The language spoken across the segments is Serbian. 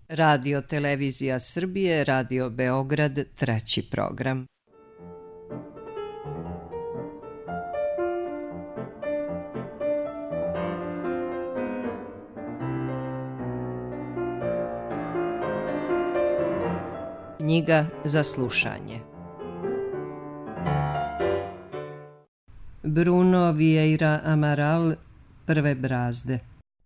Radio Televizija Srbije, Radio Beograd, treći program. Knjiga za slušanje. Bruno Vieira Amaral, Prve brazde.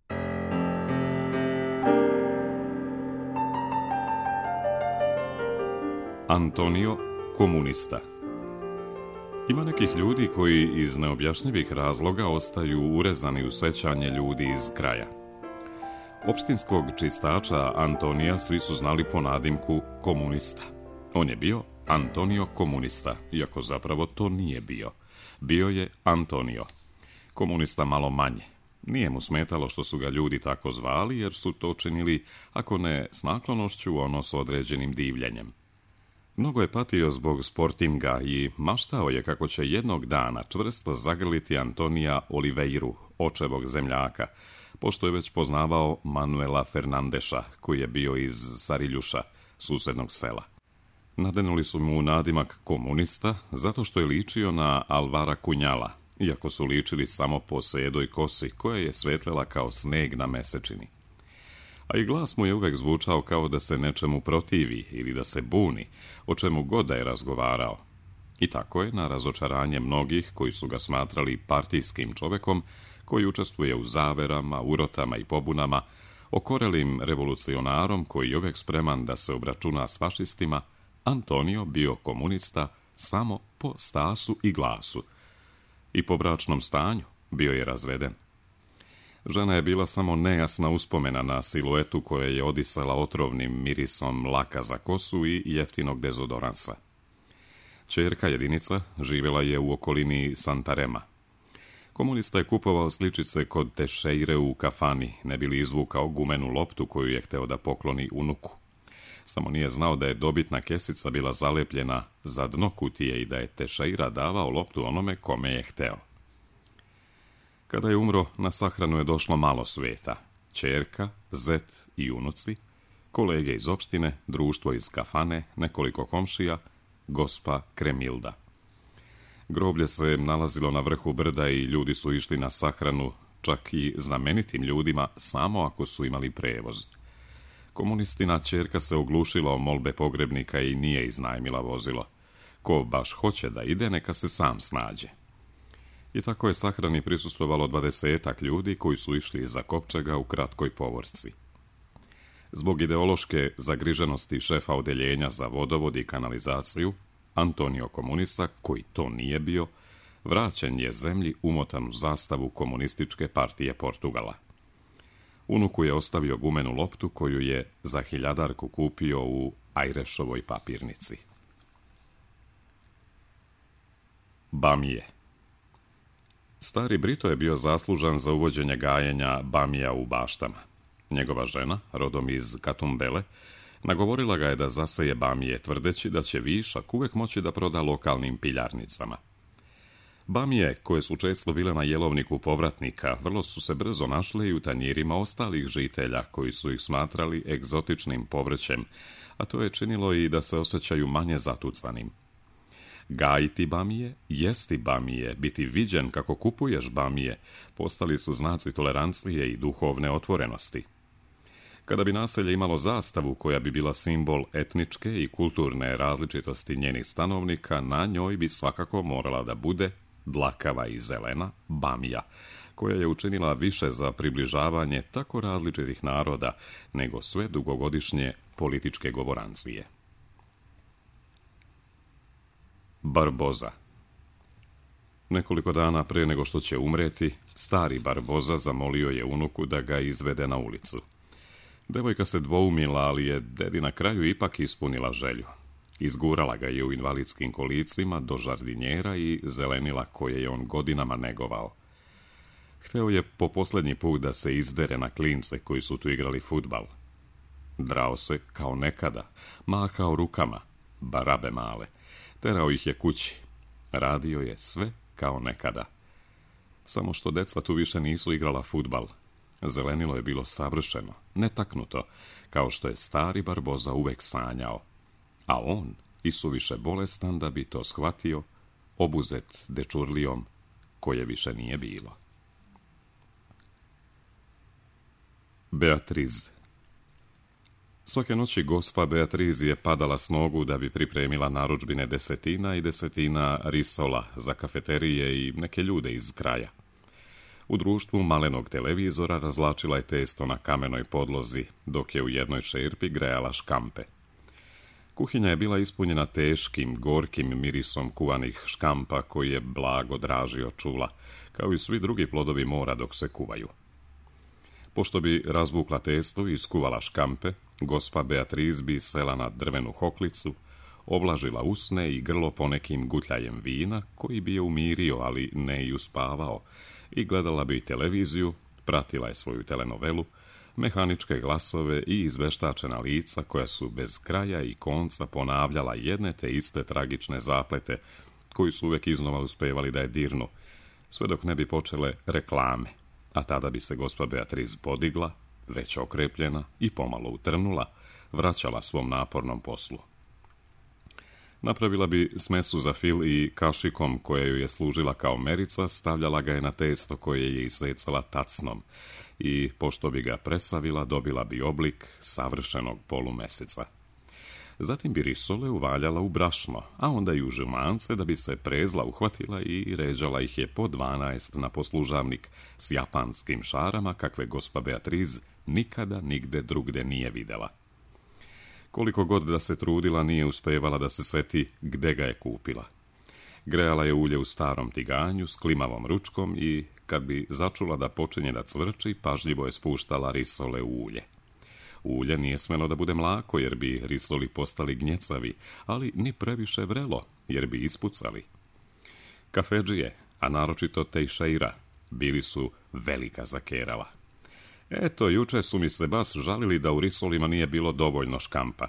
Antonio, komunista. Ima nekih ljudi koji iz neobjašnjivih razloga ostaju urezani u sećanje ljudi iz kraja. Opštinskog čistača Antonija svi su znali po nadimku komunista. On je bio Antonio komunista, iako zapravo to nije bio. Bio je Antonio. Komunista malo manje. Nije mu smetalo što su ga ljudi tako zvali, jer su to činili, ako ne s naklonošću, ono s određenim divljenjem. Mnogo je patio zbog sportinga i maštao je kako će jednog dana čvrsto zagrliti Antonija Oliveiru, očevog zemljaka, pošto je već poznavao Manuela Fernandeša, koji je bio iz Sariljuša, susednog sela. Nadenuli su mu nadimak komunista zato što je ličio na Alvara Kunjala, iako su ličili samo po sedoj kosi koja je svetlela kao sneg na mesečini. A i glas mu je uvek zvučao kao da se nečemu protivi ili da se buni, o čemu god da je razgovarao. I tako je, na razočaranje mnogih koji su ga smatrali partijskim čovekom, koji učestvuje u zaverama, urotama i pobunama, okorelim revolucionarom koji je uvek spreman da se obračuna s fašistima, Antonio bio komunista samo po stasu i glasu. I po bračnom stanju bio je razveden. Žena je bila samo nejasna uspomena na siluetu koja je odisala otrovnim mirisom laka za kosu i jeftinog dezodoransa. Ćerka Jedinica živjela je u okolini Santarema. Komunista je kupovao sličice kod Tešeire u kafani, ne bi li izvukao gumenu loptu koju je hteo da pokloni unuku. Samo nije znao da je dobitna kesica bila zalepljena za dno kutije i da je Tešeira davao loptu onome kome je hteo. Kada je umro, na sahranu je došlo malo sveta. Ćerka, zet i unuci, kolege iz opštine, društvo iz kafane, nekoliko komšija, gospa Kremilda. Groblje se nalazilo na vrhu brda i ljudi su išli na sahranu, čak i znamenitim ljudima, samo ako su imali prevoz. Komunistina ćerka se oglušila o molbe pogrebnika i nije iznajmila vozilo. Ko baš hoće da ide, neka se sam snađe. I tako je sahrani prisustvovalo 20-ak ljudi koji su išli iza kopčega u kratkoj povorci. Zbog ideološke zagriženosti šefa odeljenja za vodovod i kanalizaciju, Antonio komunista, koji to nije bio, vraćen je zemlji umotan u zastavu komunističke partije Portugala. Unuku je ostavio gumenu loptu koju je za 1000 kupio u Ajrešovoj papirnici. Bamije. Stari Brito je bio zaslužan za uvođenje gajenja bamija u baštama. Njegova žena, rodom iz Katumbele, nagovorila ga je da zaseje bamije, tvrdeći da će višak uvek moći da proda lokalnim piljarnicama. Bamije, koje su često bile na jelovniku povratnika, vrlo su se brzo našle i u tanjirima ostalih žitelja, koji su ih smatrali egzotičnim povrćem, a to je činilo i da se osjećaju manje zatucanim. Gajiti bamije, jesti bamije, biti viđen kako kupuješ bamije, postali su znaci tolerancije i duhovne otvorenosti. Kada bi naselje imalo zastavu koja bi bila simbol etničke i kulturne različitosti njenih stanovnika, na njoj bi svakako morala da bude dlakava i zelena bamija, koja je učinila više za približavanje tako različitih naroda nego sve dugogodišnje političke govorancije. Barboza. Nekoliko dana pre nego što će umreti, stari Barboza zamolio je unuku da ga izvede na ulicu. Devojka se dvoumila, ali je dedi na kraju ipak ispunila želju. Izgurala ga je u invalidskim kolicima do žardinjera i zelenila koje je on godinama negovao. Hteo je po poslednji put da se izdere na klince koji su tu igrali fudbal. Drao se kao nekada, mahao rukama, barabe male, terao ih je kući. Radio je sve kao nekada. Samo što deca tu više nisu igrala fudbal. Zelenilo je bilo savršeno, netaknuto, kao što je stari Barboza uvek sanjao. A on, isuviše bolestan da bi to shvatio, obuzet dečurlijom koje više nije bilo. Beatriz. Svake noći gospa Beatriz je padala s nogu da bi pripremila narudžbine desetina i desetina risola za kafeterije i neke ljude iz kraja. U društvu malenog televizora razvlačila je testo na kamenoj podlozi, dok je u jednoj šerpi grejala škampe. Kuhinja je bila ispunjena teškim, gorkim mirisom kuvanih škampa koji je blago dražio čula, kao i svi drugi plodovi mora dok se kuvaju. Pošto bi razvukla testo i iskuvala škampe, gospa Beatriz bi sela na drvenu hoklicu, oblažila usne i grlo ponekim gutljajem vina, koji bi je umirio, ali ne i uspavao, i gledala bi televiziju, pratila je svoju telenovelu, mehaničke glasove i izveštačena lica koja su bez kraja i konca ponavljala jedne te iste tragične zaplete, koji su uvek iznova uspevali da je dirnu, sve dok ne bi počele reklame, a tada bi se gospa Beatriz podigla, već okrepljena i pomalo utrnula, vraćala svom napornom poslu. Napravila bi smesu za fil i kašikom koja ju je služila kao merica, stavljala ga je na testo koje je isecala tacnom i, pošto bi ga presavila, dobila bi oblik savršenog polumeseca. Zatim bi risole uvaljala u brašno, a onda i u žumance da bi se prezla uhvatila i ređala ih je po 12 na poslužavnik s japanskim šarama, kakve gospa Beatriz nikada nigde drugde nije videla. Koliko god da se trudila, nije uspevala da se seti gde ga je kupila. Grejala je ulje u starom tiganju s klimavom ručkom i, kad bi začula da počinje da cvrči, pažljivo je spuštala risole u ulje. Ulje nije smelo da bude mlako, jer bi risoli postali gnjecavi, ali ni previše vrelo, jer bi ispucali. Kafedžije, a naročito Tejšeira, bili su velika zakerala. Eto, juče su mi se bas žalili da u risolima nije bilo dovoljno škampa.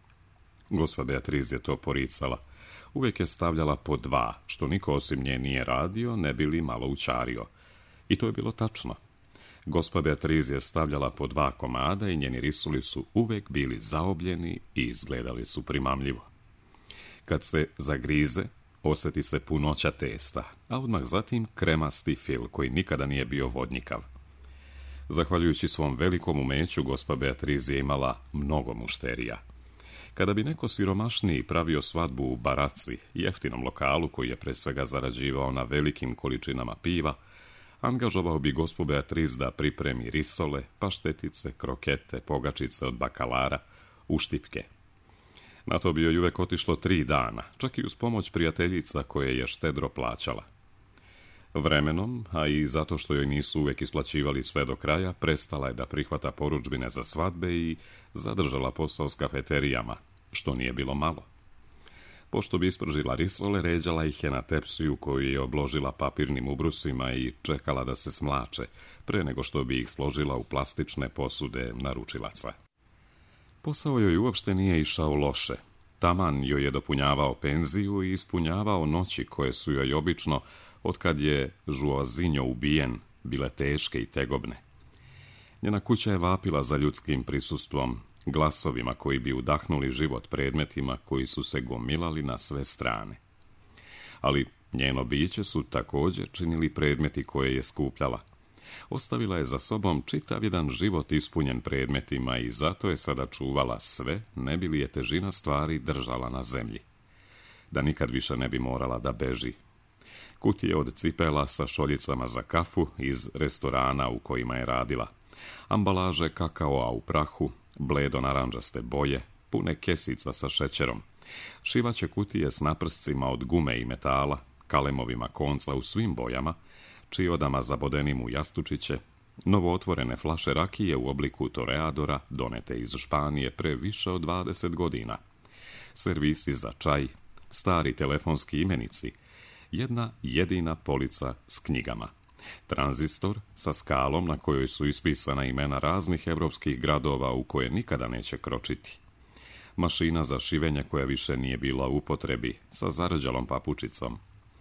Gospa Beatriz je to poricala. Uvijek je stavljala po 2, što niko osim nje nije radio, ne bi li malo učario. I to je bilo tačno. Gospa Beatriz je stavljala po 2 komada i njeni risuli su uvijek bili zaobljeni i izgledali su primamljivo. Kad se zagrize, osjeti se punoća testa, a odmah zatim kremasti fil koji nikada nije bio vodnjikav. Zahvaljujući svom velikom umeću, gospa Beatriz je imala mnogo mušterija. Kada bi neko siromašniji pravio svadbu u baraci, jeftinom lokalu koji je pre svega zarađivao na velikim količinama piva, angažovao bi gospu Beatriz da pripremi risole, paštetice, krokete, pogačice od bakalara, uštipke. Na to bi joj uvek otišlo 3 dana, čak i uz pomoć prijateljica koje je štedro plaćala. Vremenom, a i zato što joj nisu uvek isplaćivali sve do kraja, prestala je da prihvata porudžbine za svadbe i zadržala posao s kafeterijama, što nije bilo malo. Pošto bi ispržila risole, ređala ih je na tepsiju koju je obložila papirnim ubrusima i čekala da se smlače, pre nego što bi ih složila u plastične posude naručilaca. Posao joj uopšte nije išao loše. Taman joj je dopunjavao penziju i ispunjavao noći koje su joj obično, otkad je Žuazinjo ubijen, bile teške i tegobne. Njena kuća je vapila za ljudskim prisustvom, glasovima koji bi udahnuli život predmetima koji su se gomilali na sve strane. Ali njeno biće su također činili predmeti koje je skupljala. Ostavila je za sobom čitav jedan život ispunjen predmetima i zato je sada čuvala sve, ne bi li je težina stvari držala na zemlji. Da nikad više ne bi morala da beži. Kutije od cipela sa šoljicama za kafu iz restorana u kojima je radila. Ambalaže kakaoa u prahu, bledo naranđaste boje, pune kesica sa šećerom. Šivaće kutije s naprscima od gume i metala, kalemovima konca u svim bojama, čiodama zabodenim u jastučiće, novootvorene flaše rakije u obliku toreadora, donete iz Španije pre više od 20 godina. Servisi za čaj, stari telefonski imenici, jedna jedina polica s knjigama. Tranzistor sa skalom na kojoj su ispisana imena raznih evropskih gradova u koje nikada neće kročiti. Mašina za šivenje koja više nije bila u upotrebi, sa zarđalom papučicom.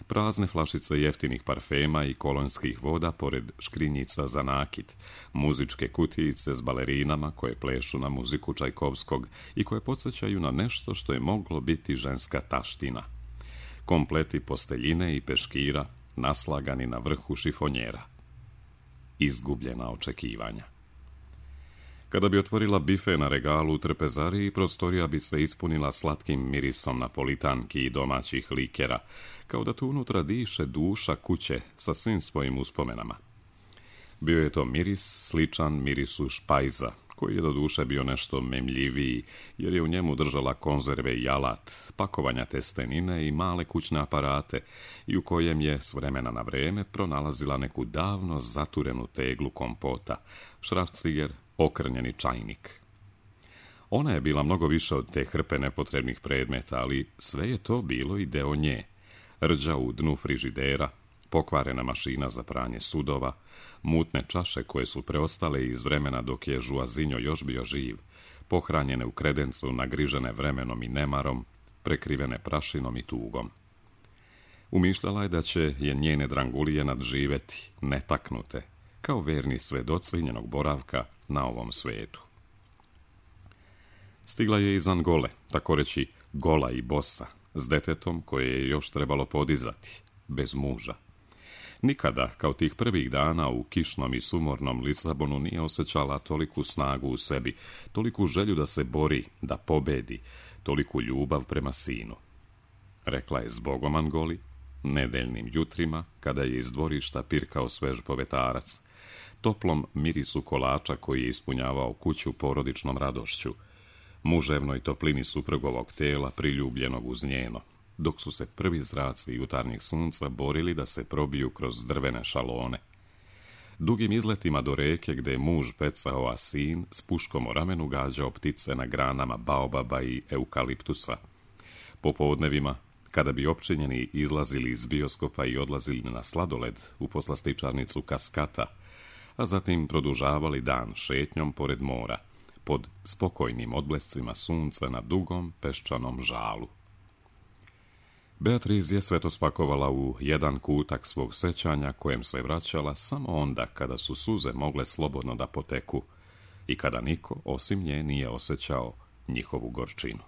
prazne flašice jeftinih parfema i kolonjskih voda pored škrinjica za nakit, muzičke kutijice s balerinama koje plešu na muziku Čajkovskog i koje podsjećaju na nešto što je moglo biti ženska taština. Kompleti posteljine i peškira naslagani na vrhu šifonjera. Izgubljena očekivanja. Kada bi otvorila bife na regalu u trpezariji, prostorija bi se ispunila slatkim mirisom napolitanki i domaćih likera, kao da tu unutra diše duša kuće sa svim svojim uspomenama. Bio je to miris sličan mirisu špajza, koji je do duše bio nešto memljiviji, jer je u njemu držala konzerve i alat, pakovanja testenine i male kućne aparate, i u kojem je s vremena na vreme pronalazila neku davno zaturenu teglu kompota, šrafciger, okrnjeni čajnik. Ona je bila mnogo više od te hrpe nepotrebnih predmeta, ali sve je to bilo i deo nje. Rđa u dnu frižidera, pokvarena mašina za pranje sudova, mutne čaše koje su preostale iz vremena dok je Žuazinjo još bio živ, pohranjene u kredencu nagrižene vremenom i nemarom, prekrivene prašinom i tugom. Umišljala je da će je njene drangulije nadživeti, netaknute, kao verni svedoci njenog boravka na ovom svetu. Stigla je iz Angole, tako reći gola i bosa, s detetom koje je još trebalo podizati, bez muža. Nikada, kao tih prvih dana u kišnom i sumornom Lisabonu, nije osjećala toliku snagu u sebi, toliku želju da se bori, da pobedi, toliku ljubav prema sinu. Rekla je zbogom Angoli, nedeljnim jutrima, kada je iz dvorišta pirkao svež povetarac, toplom mirisu kolača koji je ispunjavao kuću porodičnom radošću, muževnoj toplini suprugovog tela priljubljenog uz njeno, dok su se prvi zraci jutarnjeg sunca borili da se probiju kroz drvene šalone. Dugim izletima do reke gde je muž pecao, a sin s puškom o ramenu gađao ptice na granama baobaba i eukaliptusa. Popodnevima, kada bi opčinjeni izlazili iz bioskopa i odlazili na sladoled u poslastičarnicu Kaskata, a zatim produžavali dan šetnjom pored mora, pod spokojnim odblescima sunca na dugom peščanom žalu. Beatriz je sve to spakovala u jedan kutak svog sećanja kojem se vraćala samo onda kada su suze mogle slobodno da poteku i kada niko osim nje nije osjećao njihovu gorčinu.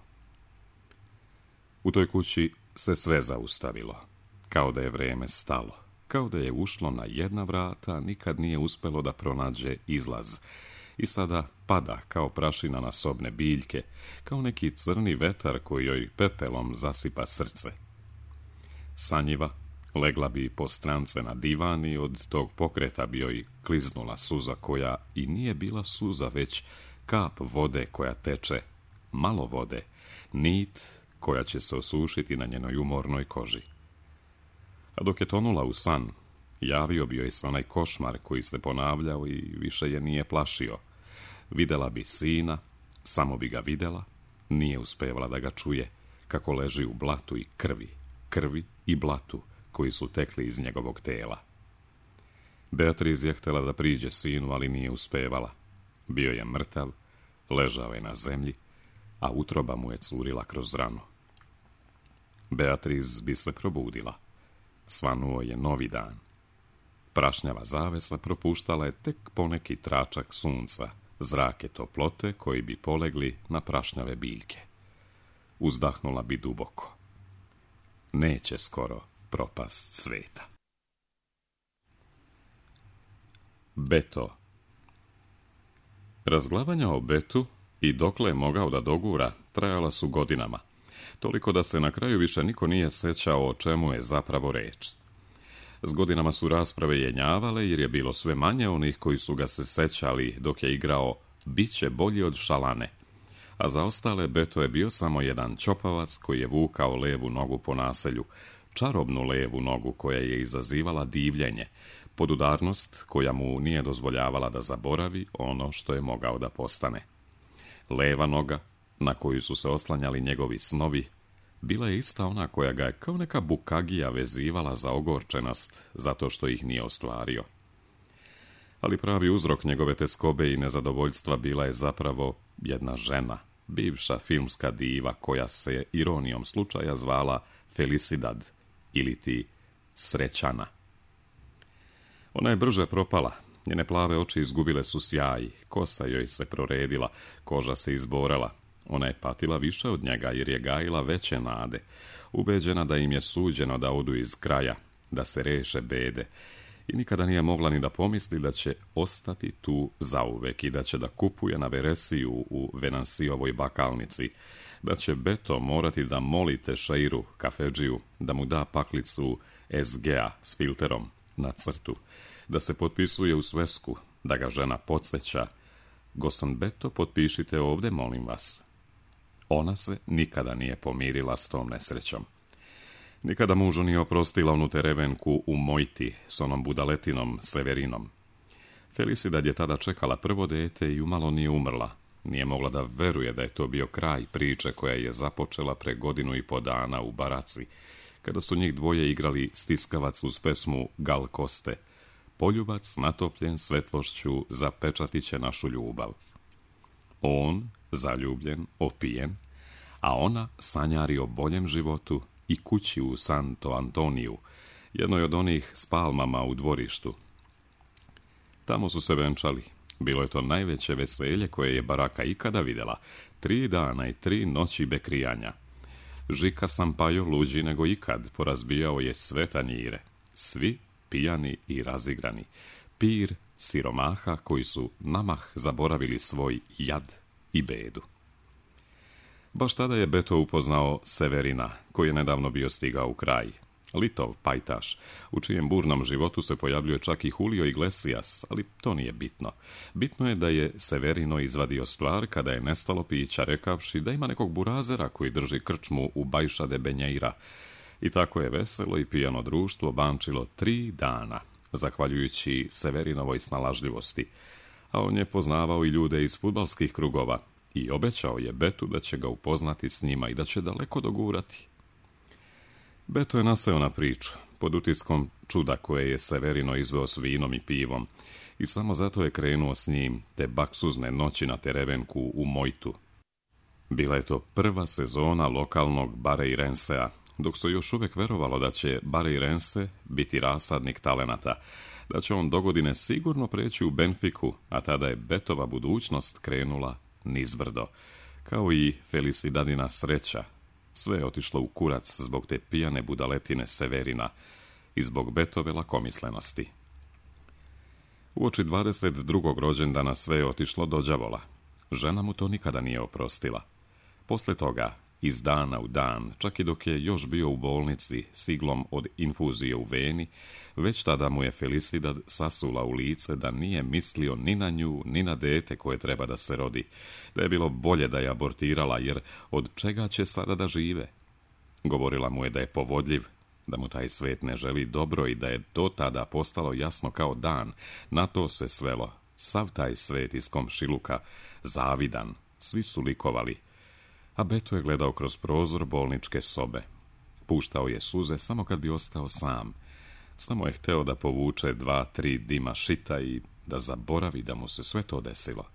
U toj kući se sve zaustavilo, kao da je vreme stalo, kao da je ušlo na jedna vrata, nikad nije uspelo da pronađe izlaz i sada pada kao prašina na sobne biljke, kao neki crni vetar koji joj pepelom zasipa srce. Sanjiva, legla bi po strance na divan i od tog pokreta bi joj kliznula suza koja i nije bila suza, već kap vode koja teče, malo vode, nit koja će se osušiti na njenoj umornoj koži. A dok je tonula u san, javio bi joj se onaj košmar koji se ponavljao i više je nije plašio. Videla bi sina, samo bi ga videla, nije uspevala da ga čuje, kako leži u blatu i krvi i blatu koji su tekli iz njegovog tela. Beatriz je htjela da priđe sinu, ali nije uspevala. Bio je mrtav, ležao je na zemlji, a utroba mu je curila kroz ranu. Beatriz bi se probudila. Svanuo je novi dan. Prašnjava zavesa propuštala je tek poneki tračak sunca, zrake toplote koji bi polegli na prašnjave biljke. Uzdahnula bi duboko. Neće skoro propast sveta. Beto. Razglavanja o Betu i dokle je mogao da dogura trajala su godinama, toliko da se na kraju više niko nije sećao o čemu je zapravo reč. S godinama su rasprave jenjavale jer je bilo sve manje onih koji su ga se sećali dok je igrao Biće bolji od šalane, a za ostale Beto je bio samo jedan ćopavac koji je vukao levu nogu po naselju, čarobnu levu nogu koja je izazivala divljenje, podudarnost koja mu nije dozvoljavala da zaboravi ono što je mogao da postane. Leva noga, na koju su se oslanjali njegovi snovi, bila je ista ona koja ga je kao neka bukagija vezivala za ogorčenost zato što ih nije ostvario. Ali pravi uzrok njegove teskobe i nezadovoljstva bila je zapravo jedna žena, bivša filmska diva koja se ironijom slučaja zvala Felicidad ili ti Srećana. Ona je brže propala, njene plave oči izgubile su sjaj, kosa joj se proredila, koža se izborala. Ona je patila više od njega jer je gajila veće nade, ubeđena da im je suđeno da odu iz kraja, da se reše bede, i nikada nije mogla ni da pomisli da će ostati tu zauvek i da će da kupuje na veresiju u Venansijovoj bakalnici, da će Beto morati da moli Tešeiru, kafedžiju, da mu da paklicu SG-a s filterom na crtu, da se potpisuje u svesku, da ga žena podsjeća: "Gosan Beto, potpišite ovde, molim vas." Ona se nikada nije pomirila s tom nesrećom. Nikada mužu nije oprostila onu terevenku u Mojti s onom budaletinom Severinom. Felicidad je tada čekala prvo dete i umalo nije umrla. Nije mogla da veruje da je to bio kraj priče koja je započela pre 1,5 dana u baraci, kada su njih dvoje igrali stiskavac uz pesmu Gal Koste: "Poljubac natopljen svetlošću zapečatit će našu ljubav." On, zaljubljen, opijen, a ona sanjari o boljem životu i kući u Santo Antoniju, jednoj od onih s palmama u dvorištu. Tamo su se venčali. Bilo je to najveće veselje koje je baraka ikada vidjela. 3 dana i 3 noći bekrijanja. Žika Sampaio, luđi nego ikad, porazbijao je sve tanjire. Svi pijani i razigrani. Pir siromaha koji su namah zaboravili svoj jad i bedu. Baš tada je Beto upoznao Severina, koji je nedavno bio stigao u kraj. Litov pajtaš, u čijem burnom životu se pojavljuje čak i Julio Iglesias, ali to nije bitno. Bitno je da je Severino izvadio stvar kada je nestalo pića, rekavši da ima nekog burazera koji drži krčmu u Baixa de Benjeira. I tako je veselo i pijano društvo bančilo 3 dana, zahvaljujući Severinovoj snalažljivosti. A on je poznavao i ljude iz fudbalskih krugova i obećao je Betu da će ga upoznati s njima i da će daleko dogurati. Beto je naseo na priču, pod utiskom čuda koje je Severino izveo s vinom i pivom, i samo zato je krenuo s njim te baksuzne noći na terevenku u Mojtu. Bila je to prva sezona lokalnog Barreirensea, dok se još uvijek verovalo da će Barreirense biti rasadnik talenata, da će on dogodine sigurno preći u Benfiku, a tada je Betova budućnost krenula nizbrdo, kao i Felicidadina sreća. Sve je otišlo u kurac zbog te pijane budaletine Severina i zbog Betove lakomislenosti. Uoči 22. rođendana sve je otišlo do đavola. Žena mu to nikada nije oprostila. Posle toga, iz dana u dan, čak i dok je još bio u bolnici s iglom od infuzije u veni, već tada mu je Felicidad sasula u lice da nije mislio ni na nju, ni na dete koje treba da se rodi, da je bilo bolje da je abortirala, jer od čega će sada da žive? Govorila mu je da je povodljiv, da mu taj svet ne želi dobro i da je do tada postalo jasno kao dan. Na to se svelo. Sav taj svet iz komšiluka, zavidan, svi su likovali. A Beto je gledao kroz prozor bolničke sobe. Puštao je suze samo kad bi ostao sam. Samo je hteo da povuče 2-3 dima šita i da zaboravi da mu se sve to desilo.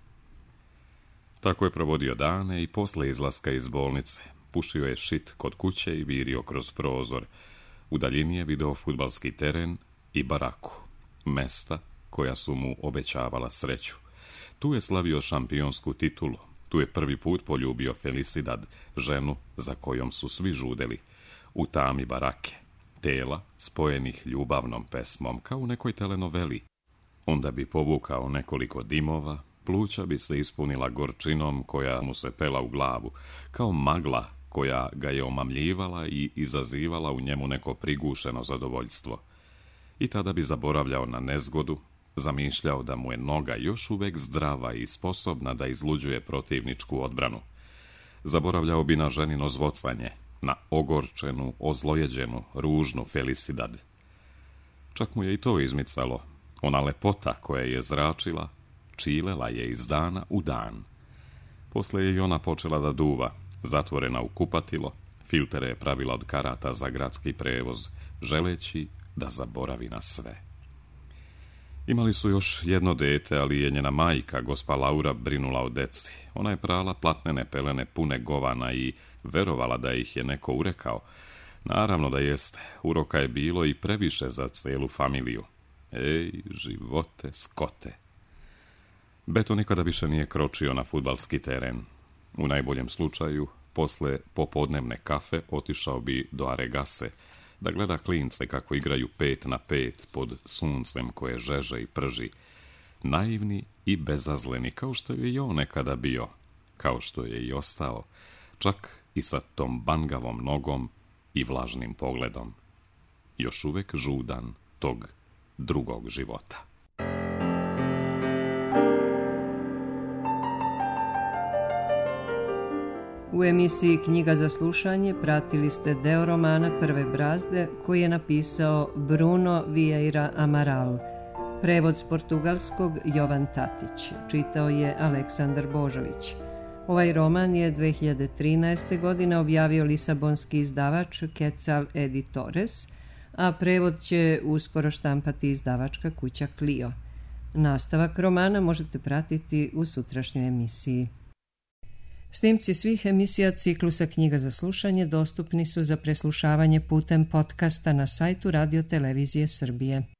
Tako je provodio dane i posle izlaska iz bolnice. Pušio je šit kod kuće i virio kroz prozor. U daljini je video fudbalski teren i baraku. Mesta koja su mu obećavala sreću. Tu je slavio šampionsku titulu. Tu je prvi put poljubio Felicidad, ženu za kojom su svi žudeli. U tami barake, tela spojenih ljubavnom pesmom, kao u nekoj telenoveli. Onda bi povukao nekoliko dimova, pluća bi se ispunila gorčinom koja mu se pela u glavu, kao magla koja ga je omamljivala i izazivala u njemu neko prigušeno zadovoljstvo. I tada bi zaboravljao na nezgodu, zamišljao da mu je noga još uvek zdrava i sposobna da izluđuje protivničku odbranu. Zaboravljao bi na ženino zvocanje, na ogorčenu, ozlojeđenu, ružnu Felicidad. Čak mu je i to izmicalo. Ona lepota koja je zračila, čilela je iz dana u dan. Posle je i ona počela da duva, zatvorena u kupatilo, filtere je pravila od karata za gradski prevoz, želeći da zaboravi na sve. Imali su još jedno dete, ali je njena majka, gospa Laura, brinula o deci. Ona je prala platnene pelene pune govana i verovala da ih je neko urekao. Naravno da jeste, uroka je bilo i previše za celu familiju. Ej, živote, skote. Beto nikada više nije kročio na fudbalski teren. U najboljem slučaju, posle popodnevne kafe otišao bi do Aregase, da gleda klince kako igraju 5 na 5 pod suncem koje žeže i prži, naivni i bezazleni, kao što je i on nekada bio, kao što je i ostao, čak i sa tom bangavom nogom i vlažnim pogledom. Još uvek žudan tog drugog života. U emisiji Knjiga za slušanje pratili ste deo romana Prve brazde koji je napisao Bruno Vieira Amaral. Prevod s portugalskog Jovan Tatić. Čitao je Aleksandar Božović. Ovaj roman je 2013. godine objavio lisabonski izdavač Quetzal Editores, a prevod će uskoro štampati izdavačka kuća Clio. Nastavak romana možete pratiti u sutrašnjoj emisiji. Snimci svih emisija ciklusa Knjiga za slušanje dostupni su za preslušavanje putem podcasta na sajtu Radio Televizije Srbije.